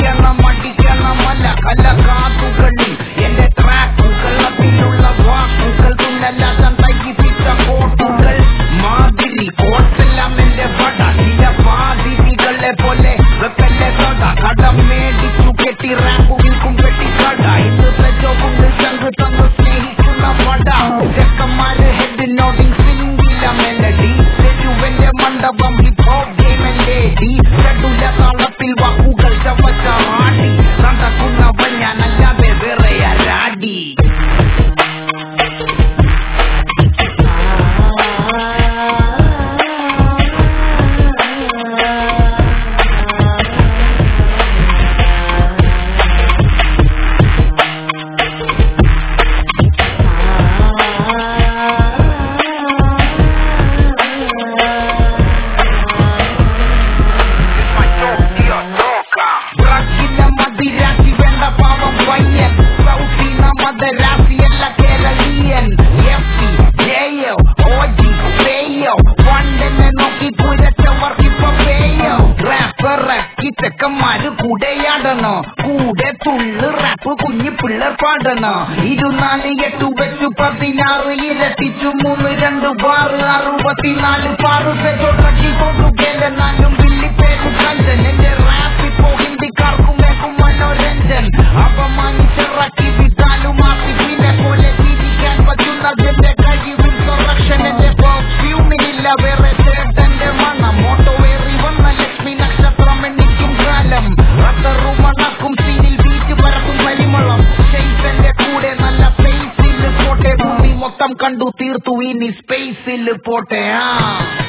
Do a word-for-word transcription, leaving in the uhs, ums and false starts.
പഠിക്കണം അടിക്കണമല്ല കല കാതുകളിൽ എന്റെ ട്രാക്കുകൾ അതിലുള്ള വാക്കുകൾ തുന്നല്ലാതെ തയ്യിപ്പിച്ച കോട്ടുകൾ മാതിരി കോട്ടെല്ലാം എന്റെ പട ചില പാതിരികളെ പോലെ വെക്കല്ലേ തൊട കടം മേടിച്ചു കെട്ടി റാപ്പു വിൽക്കും പെട്ടി കട ഇന്നത്തെ ചോകൊണ്ട് ചങ്ക് തന്നു സ്നേഹിക്കുന്ന പട ചെക്കന്മാര് ഹെഡ് നോട്ടിങ് സിംഗില മെലഡി തെരുവന്റെ മണ്ഡപം ഹിപ്പ് ഹോപ്പ് ഗെയിമന്റെ ഡി ഷഡുല താളത്തിൽ വാക്കുകൾ ചവച്ച ആടി നടക്കുന്നവൻ ഞാനല്ലാതെ വേറെ ആരാടി ചെക്കന്മാര് കൂടെയാടണോ കൂടെ തുള്ളു റാപ്പ് കുഞ്ഞു പിള്ളേർ പാടണോ ഇരുനാല് എട്ടു വെച്ചു പതിനാറ് ഇരട്ടിച്ചു മൂന്ന് രണ്ട് ആറ് അറുപത്തിനാല് പാറ് സെറ്റോട്ടാക്കി കൊടുക്കലെന്നാലും വില്ലിപ്പേരും കണ്ടൻ എന്റെ റാപ്പ് ഇപ്പോ ഹിന്ദിക്കാർക്കും വേക്കും മനോരഞ്ജൻ അപമാനിച്ചിറക്കി വിട്ടാലും മാറ്റി പിന്നെ പോലെ ജീവിക്കാൻ പറ്റുന്നതിന്റെ കഴിവിൽ പ്രൊഡക്ഷൻ എന്റെ പെർഫ്യൂമിനില്ല വേറെ ചേട്ടന്റെ മണം മോട്ടോ ഏറി വന്ന ലക്ഷ്മി നക്ഷത്രം എനിക്കും കാലം റത്തറുമണക്കും സീനിൽ ബീച്ച് പരക്കും പരിമളം ഷെയ്ഫന്റെ കൂടെ നല്ല സ്പേസിൽ പോട്ടെ ഭൂമി മൊത്തം കണ്ടു തീർത്തു ഇനി സ്പേസിൽ പോട്ടെ ആ